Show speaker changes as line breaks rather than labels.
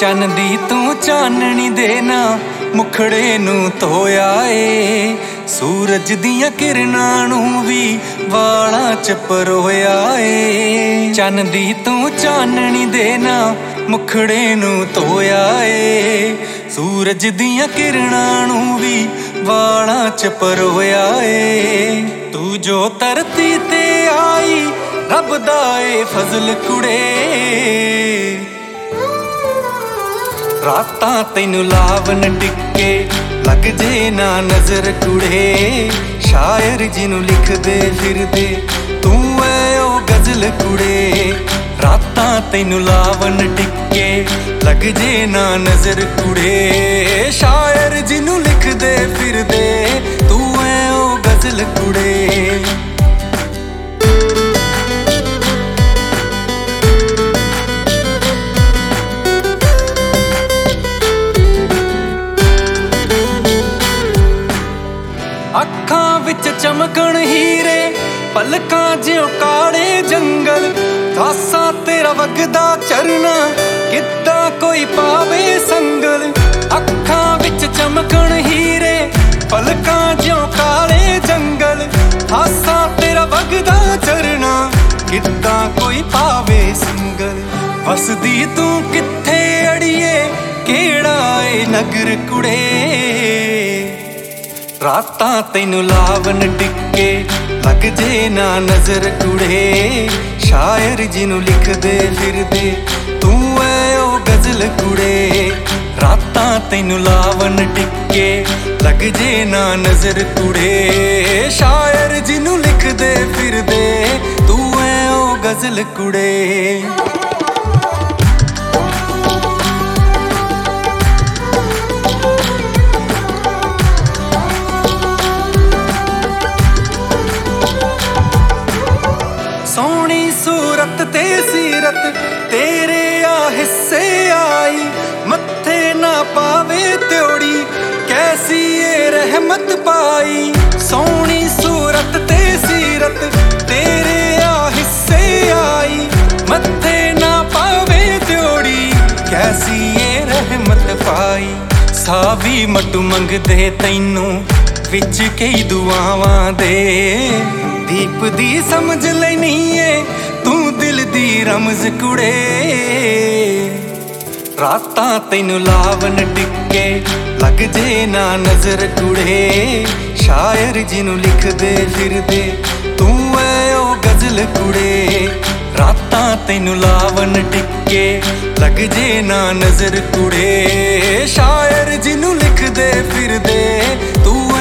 ਚੰਨ ਦੀ ਤੂੰ ਚਾਨਣੀ ਦੇ ਨਾ ਮੁਖੜੇ ਨੂੰ ਧੋਇਆ ਏ। ਸੂਰਜ ਦੀਆਂ ਕਿਰਨਾਂ ਨੂੰ ਵੀ ਵਾਲਾਂ 'ਚ ਪਰੋਇਆ ਏ। ਚੰਨ ਦੀ ਤੂੰ ਚਾਨਣੀ ਦੇ ਨਾ ਮੁਖੜੇ ਨੂੰ ਧੋਇਆ ਏ। ਸੂਰਜ ਦੀਆਂ ਕਿਰਨਾਂ ਨੂੰ ਵੀ ਵਾਲਾਂ 'ਚ ਪਰੋਇਆ ਏ। ਤੂੰ ਜੋ ਧਰਤੀ ਤੇ ਆਈ ਰੱਬ ਦਾ ਏ ਫਜ਼ਲ ਕੁੜੇ। ਰਾਤਾਂ ਤੈਨੂੰ ਲਾਵਨ ਟਿੱਕੇ ਲੱਗ ਜੇ ਨਾ ਨਜ਼ਰ ਕੁੜੇ। ਸ਼ਾਇਰ ਜਿਹਨੂੰ ਲਿਖਦੇ ਫਿਰਦੇ ਤੂੰ ਐ ਉਹ ਗਜ਼ਲ ਕੁੜੇ। ਰਾਤਾਂ ਤੈਨੂੰ ਲਾਵਨ ਟਿੱਕੇ ਲੱਗ ਜੇ ਨਾ ਨਜ਼ਰ ਕੁੜੇ। ਸ਼ਾਇਰ ਜਿਹਨੂੰ ਲਿਖਦੇ ਫਿਰਦੇ ਤੂੰ ਐ ਉਹ ਗਜ਼ਲ ਕੁੜੇ। ਅੱਖਾਂ ਵਿੱਚ ਚਮਕਣ ਹੀਰੇ ਪਲਕਾਂ ਜਿਉਂ ਕਾਲੇ ਜੰਗਲ। ਕਾਸਾ ਤੇਰਾ ਵਗਦਾ ਚਰਨਾ ਕਿੱਦਾਂ ਕੋਈ ਪਾਵੇ ਸੰਗਲ। ਅੱਖਾਂ ਵਿੱਚ ਚਮਕਣ ਹੀਰੇ ਪਲਕਾਂ ਜਿਉਂ ਕਾਲੇ ਜੰਗਲ। ਕਾਸਾ ਤੇਰਾ ਵਗਦਾ ਚਰਨਾ ਕਿੱਦਾਂ ਕੋਈ ਪਾਵੇ ਸੰਗਲ। ਵਸਦੀ ਤੂੰ ਕਿੱਥੇ ਅੜੀਏ ਕਿਹੜਾ ਏ ਨਗਰ ਕੁੜੇ। ਰਾਤਾਂ ਤੈਨੂੰ ਲਾਵਨ ਟਿੱਕੇ ਲੱਗ ਜੇ ਨਾ ਨਜ਼ਰ ਕੁੜੇ। ਸ਼ਾਇਰ ਜਿਹਨੂੰ ਲਿਖਦੇ ਫਿਰਦੇ ਤੂੰ ਐ ਉਹ ਗਜ਼ਲ ਕੁੜੇ। ਰਾਤਾਂ ਤੈਨੂੰ ਲਾਵਨ ਟਿੱਕੇ ਲੱਗ ਜੇ ਨਾ ਨਜ਼ਰ ਕੁੜੇ। ਸ਼ਾਇਰ ਜਿਹਨੂੰ ਲਿਖਦੇ ਫਿਰਦੇ ਤੂੰ ਐ ਉਹ ਗਜ਼ਲ ਕੁੜੇ। ਸੋਹਣੀ ਸੂਰਤ ਤੇ ਸੀਰਤ ਤੇਰੇ ਆ ਹਿੱਸੇ ਆਈ। ਮੱਥੇ ਨਾ ਪਾਵੇ ਤਿਉੜੀ ਕੈਸੀ ਏ ਰਹਿਮਤ ਪਾਈ। ਸੋਹਣੀ ਸੂਰਤ ਤੇ ਸੀਰਤ ਤੇਰੇ ਆ ਹਿੱਸੇ ਆਈ। ਮੱਥੇ ਨਾ ਪਾਵੇ ਤਿਉੜੀ ਕੈਸੀ ਏ ਰਹਿਮਤ ਪਾਈ। ਸਾਵੀ ਮਟੂ ਮੰਗਦੇ ਤੈਨੂੰ ਵਿੱਚ ਕਈ ਦੁਆਵਾਂ ਦੇ। ਦੀਪ ਦੀ ਸਮਝ ਲੈਨੀ ਏ ਤੂੰ ਦਿਲ ਦੀ ਰਮਜ਼ ਕੁੜੇ। ਰਾਤਾਂ ਤੈਨੂੰ ਲਾਵਨ ਟਿੱਕੇ ਲੱਗ ਜੇ ਨਾ ਨਜ਼ਰ ਕੁੜੇ। ਸ਼ਾਇਰ ਜਿਹਨੂੰ ਲਿਖਦੇ ਫਿਰਦੇ ਤੂੰ ਐ ਉਹ ਗਜ਼ਲ ਕੁੜੇ। ਰਾਤਾਂ ਤੈਨੂੰ ਲਾਵਨ ਟਿੱਕੇ ਲੱਗ ਜੇ ਨਾ ਨਜ਼ਰ ਕੁੜੇ। ਸ਼ਾਇਰ ਜਿਹਨੂੰ ਲਿਖਦੇ ਫਿਰਦੇ ਤੂੰ